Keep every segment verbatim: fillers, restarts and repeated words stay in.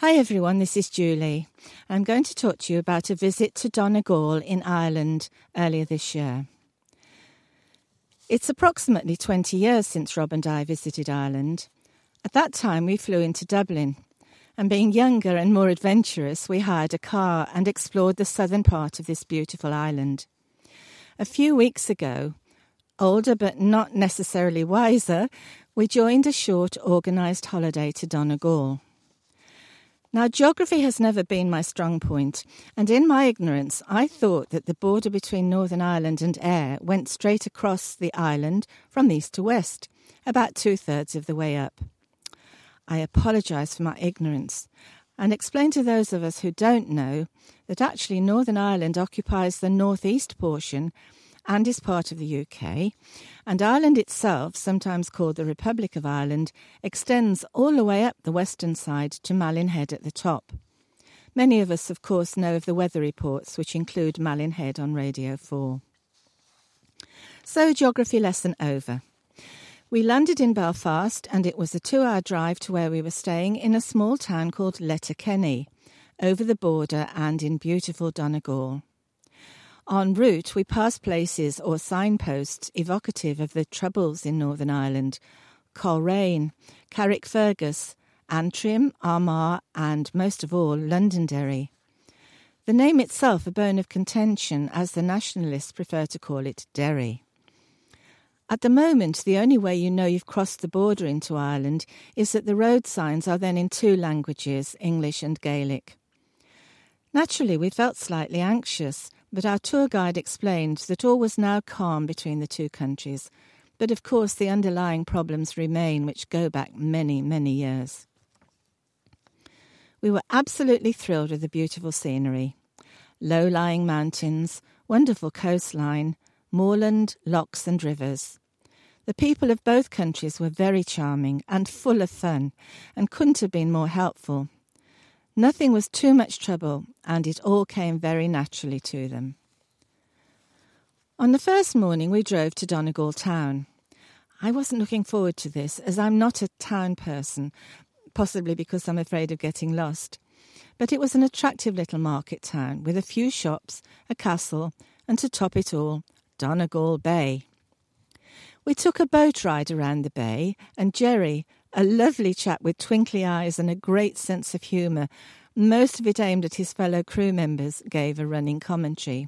Hi everyone, this is Julie. I'm going to talk to you about a visit to Donegal in Ireland earlier this year. It's approximately twenty years since Rob and I visited Ireland. At that time we flew into Dublin, and being younger and more adventurous, we hired a car and explored the southern part of this beautiful island. A few weeks ago, older but not necessarily wiser, we joined a short organised holiday to Donegal. Now, geography has never been my strong point, and in my ignorance, I thought that the border between Northern Ireland and Ayr went straight across the island from east to west, about two-thirds of the way up. I apologise for my ignorance, and explain to those of us who don't know that actually Northern Ireland occupies the northeast portion and is part of the U K, and Ireland itself, sometimes called the Republic of Ireland, extends all the way up the western side to Malin Head at the top. Many of us, of course, know of the weather reports, which include Malin Head on Radio four. So, geography lesson over. We landed in Belfast, and it was a two-hour drive to where we were staying in a small town called Letterkenny, over the border and in beautiful Donegal. En route, we passed places or signposts evocative of the troubles in Northern Ireland: Coleraine, Carrickfergus, Antrim, Armagh, and, most of all, Londonderry. The name itself a bone of contention, as the nationalists prefer to call it Derry. At the moment, the only way you know you've crossed the border into Ireland is that the road signs are then in two languages, English and Gaelic. Naturally, we felt slightly anxious, but our tour guide explained that all was now calm between the two countries. But of course the underlying problems remain, which go back many, many years. We were absolutely thrilled with the beautiful scenery. Low-lying mountains, wonderful coastline, moorland, lochs and rivers. The people of both countries were very charming and full of fun, and couldn't have been more helpful. Nothing was too much trouble, and it all came very naturally to them. On the first morning, we drove to Donegal town. I wasn't looking forward to this, as I'm not a town person, possibly because I'm afraid of getting lost. But it was an attractive little market town with a few shops, a castle, and to top it all, Donegal Bay. We took a boat ride around the bay, and Jerry, a lovely chap with twinkly eyes and a great sense of humour, most of it aimed at his fellow crew members, gave a running commentary.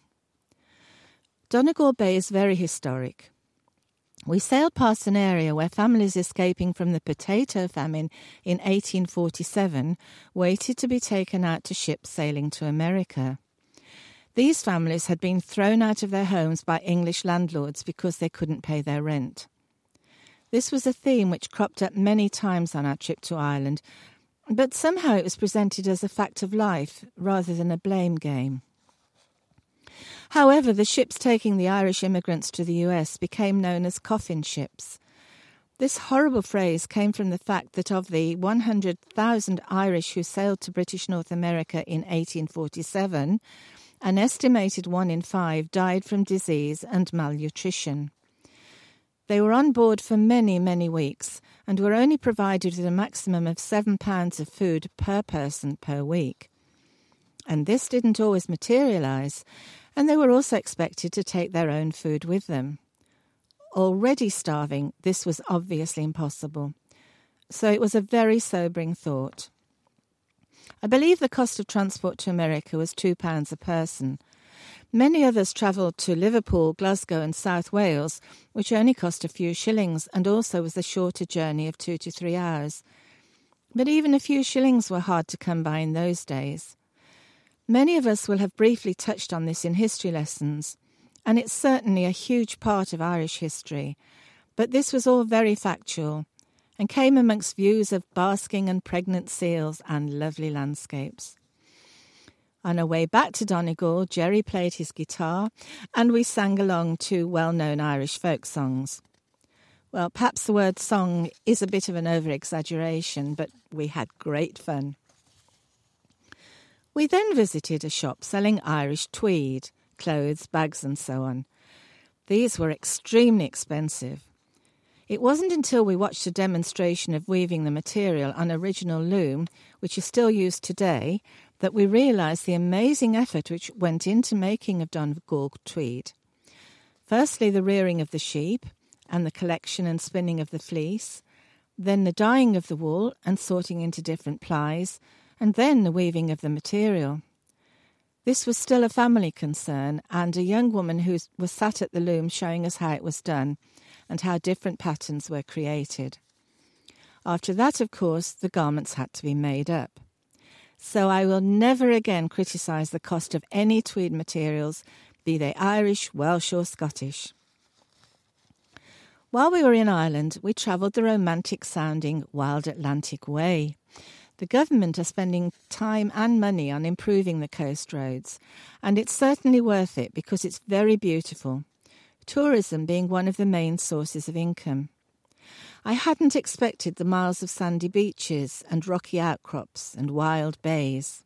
Donegal Bay is very historic. We sailed past an area where families escaping from the potato famine in eighteen forty-seven waited to be taken out to ships sailing to America. These families had been thrown out of their homes by English landlords because they couldn't pay their rent. This was a theme which cropped up many times on our trip to Ireland, but somehow it was presented as a fact of life rather than a blame game. However, the ships taking the Irish immigrants to the U S became known as coffin ships. This horrible phrase came from the fact that of the one hundred thousand Irish who sailed to British North America in eighteen forty-seven, an estimated one in five died from disease and malnutrition. They were on board for many, many weeks and were only provided with a maximum of seven pounds of food per person per week. And this didn't always materialise, and they were also expected to take their own food with them. Already starving, this was obviously impossible. So it was a very sobering thought. I believe the cost of transport to America was two pounds a person. Many others travelled to Liverpool, Glasgow and South Wales, which only cost a few shillings and also was a shorter journey of two to three hours. But even a few shillings were hard to come by in those days. Many of us will have briefly touched on this in history lessons, and it's certainly a huge part of Irish history. But this was all very factual and came amongst views of basking and pregnant seals and lovely landscapes. On our way back to Donegal, Jerry played his guitar and we sang along to well-known Irish folk songs. Well, perhaps the word song is a bit of an over-exaggeration, but we had great fun. We then visited a shop selling Irish tweed, clothes, bags and so on. These were extremely expensive. It wasn't until we watched a demonstration of weaving the material on original loom, which is still used today, that we realised the amazing effort which went into making of Donegal tweed. Firstly, the rearing of the sheep and the collection and spinning of the fleece, then the dyeing of the wool and sorting into different plies, and then the weaving of the material. This was still a family concern, and a young woman who was sat at the loom showing us how it was done and how different patterns were created. After that, of course, the garments had to be made up. So I will never again criticise the cost of any tweed materials, be they Irish, Welsh or Scottish. While we were in Ireland, we travelled the romantic-sounding Wild Atlantic Way. The government are spending time and money on improving the coast roads, and it's certainly worth it because it's very beautiful, tourism being one of the main sources of income. I hadn't expected the miles of sandy beaches and rocky outcrops and wild bays.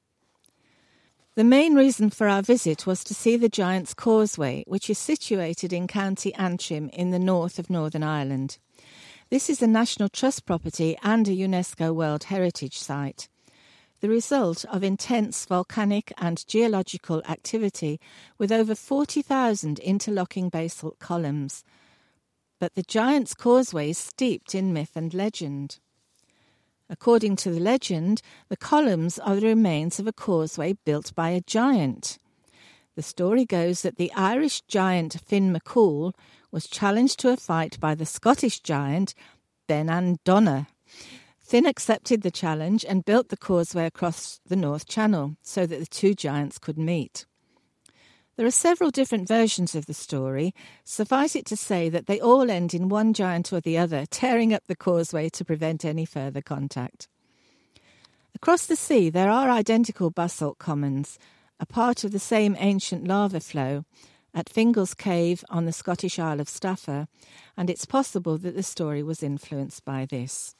The main reason for our visit was to see the Giant's Causeway, which is situated in County Antrim in the north of Northern Ireland. This is a National Trust property and a UNESCO World Heritage Site, the result of intense volcanic and geological activity with over forty thousand interlocking basalt columns. But the Giant's Causeway is steeped in myth and legend. According to the legend, the columns are the remains of a causeway built by a giant. The story goes that the Irish giant Finn McCool was challenged to a fight by the Scottish giant Benan Donagh. Finn accepted the challenge and built the causeway across the North Channel so that the two giants could meet. There are several different versions of the story. Suffice it to say that they all end in one giant or the other tearing up the causeway to prevent any further contact. Across the sea there are identical basalt commons, a part of the same ancient lava flow, at Fingal's Cave on the Scottish Isle of Staffa, and it's possible that the story was influenced by this.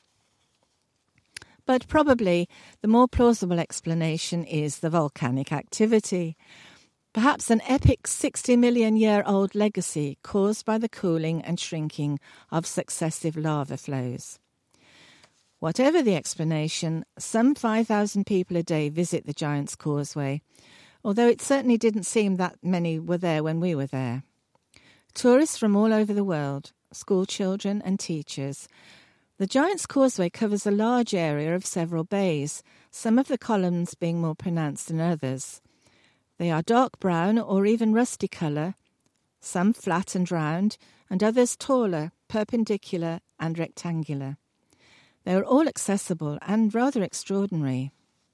But probably the more plausible explanation is the volcanic activity. Perhaps an epic sixty million year old legacy caused by the cooling and shrinking of successive lava flows. Whatever the explanation, some five thousand people a day visit the Giant's Causeway, although it certainly didn't seem that many were there when we were there. Tourists from all over the world, school children and teachers. The Giant's Causeway covers a large area of several bays, some of the columns being more pronounced than others. They are dark brown or even rusty colour, some flat and round, and others taller, perpendicular and rectangular. They are all accessible and rather extraordinary.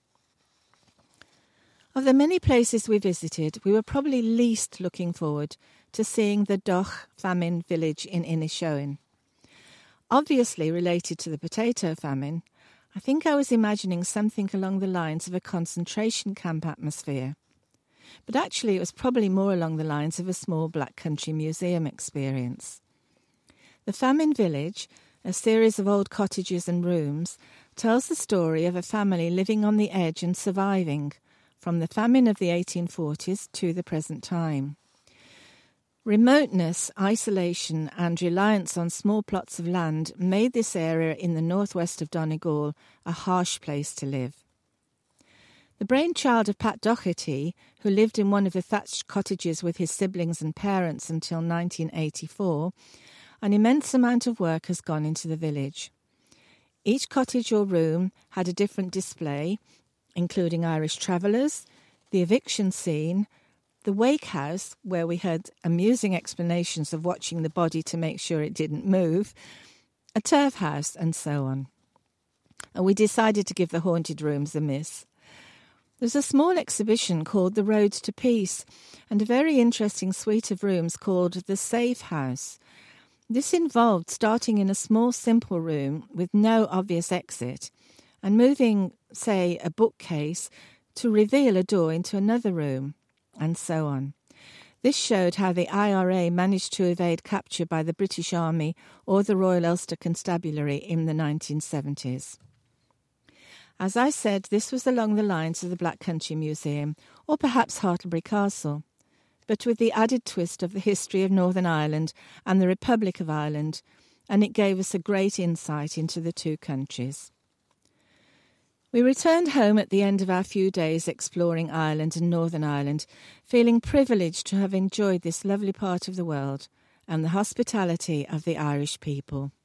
Of the many places we visited, we were probably least looking forward to seeing the Doch famine village in Inishowen. Obviously related to the potato famine, I think I was imagining something along the lines of a concentration camp atmosphere. But actually it was probably more along the lines of a small Black Country museum experience. The famine village, a series of old cottages and rooms, tells the story of a family living on the edge and surviving, from the famine of the eighteen forties to the present time. Remoteness, isolation and reliance on small plots of land made this area in the northwest of Donegal a harsh place to live. The brainchild of Pat Doherty, who lived in one of the thatched cottages with his siblings and parents until nineteen eighty-four, an immense amount of work has gone into the village. Each cottage or room had a different display, including Irish travellers, the eviction scene, the wake house, where we heard amusing explanations of watching the body to make sure it didn't move, a turf house, and so on. And we decided to give the haunted rooms a miss. There's a small exhibition called The Road to Peace and a very interesting suite of rooms called The Safe House. This involved starting in a small, simple room with no obvious exit and moving, say, a bookcase to reveal a door into another room, and so on. This showed how the I R A managed to evade capture by the British Army or the Royal Ulster Constabulary in the nineteen seventies. As I said, this was along the lines of the Black Country Museum, or perhaps Hartlebury Castle, but with the added twist of the history of Northern Ireland and the Republic of Ireland, and it gave us a great insight into the two countries. We returned home at the end of our few days exploring Ireland and Northern Ireland, feeling privileged to have enjoyed this lovely part of the world and the hospitality of the Irish people.